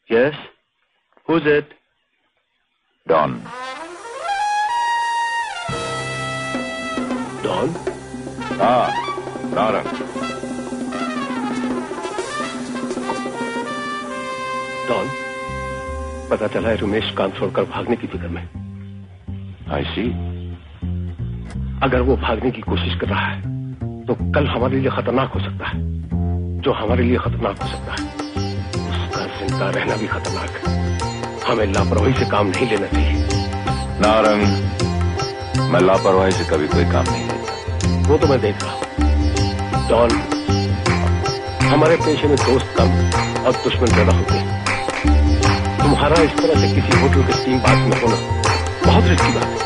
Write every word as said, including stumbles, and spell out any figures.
Yes? Who's it? Don. Don? Ah, Narang. Don, पता चला है रमेश काम छोड़कर भागने की फिक्र में। I see. अगर वो भागने की कोशिश कर रहा है तो कल हमारे लिए खतरनाक हो सकता है। जो हमारे लिए खतरनाक हो सकता है उसका जिंदा रहना भी खतरनाक है। हमें लापरवाही से काम नहीं लेना चाहिए। नारंग, मैं लापरवाही से कभी कोई काम नहीं लेता। वो तो मैं देख रहा हूँ। डॉन, हमारे पेशे में दोस्त कम और दुश्मन ज्यादा होते हैं। तुम्हारा इस तरह से किसी होटल के टीम बात में होना बहुत रिस्की बात है।